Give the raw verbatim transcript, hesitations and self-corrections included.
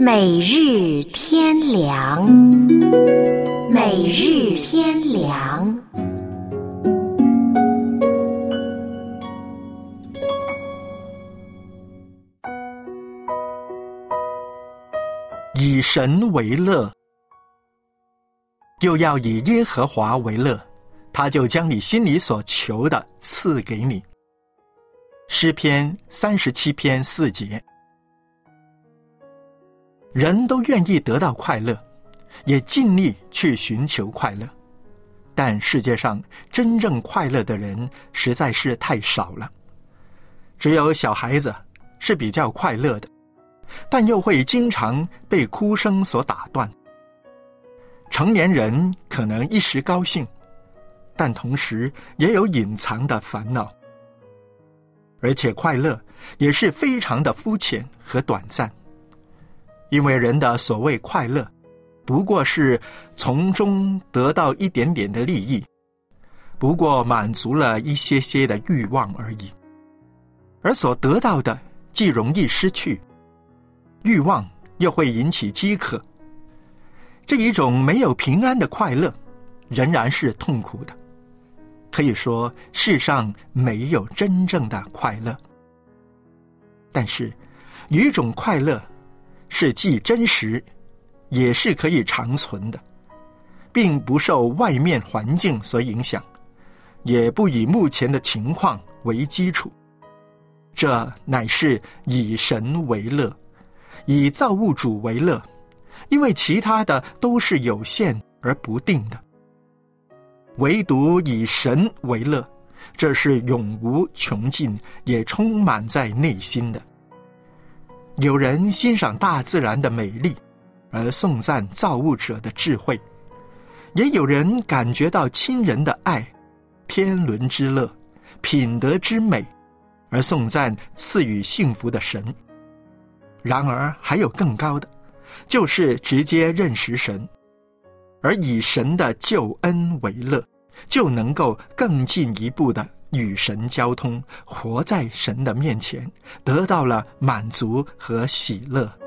每日天良，每日天良。 以神为乐，又要以耶和华为乐，他就将你心里所求的赐给你。诗篇三十七篇四节。人都愿意得到快乐，也尽力去寻求快乐，但世界上真正快乐的人实在是太少了。只有小孩子是比较快乐的，但又会经常被哭声所打断。成年人可能一时高兴，但同时也有隐藏的烦恼。而且快乐也是非常的肤浅和短暂，因为人的所谓快乐不过是从中得到一点点的利益，不过满足了一些些的欲望而已，而所得到的既容易失去，欲望又会引起饥渴。这一种没有平安的快乐仍然是痛苦的，可以说世上没有真正的快乐。但是有一种快乐是既真实也是可以长存的，并不受外面环境所影响，也不以目前的情况为基础。这乃是以神为乐，以造物主为乐，因为其他的都是有限而不定的，唯独以神为乐，这是永无穷尽，也充满在内心的。有人欣赏大自然的美丽，而颂赞造物者的智慧，也有人感觉到亲人的爱、天伦之乐、品德之美，而颂赞赐予幸福的神。然而还有更高的，就是直接认识神，而以神的救恩为乐，就能够更进一步的与神交通，活在神的面前，得到了满足和喜乐。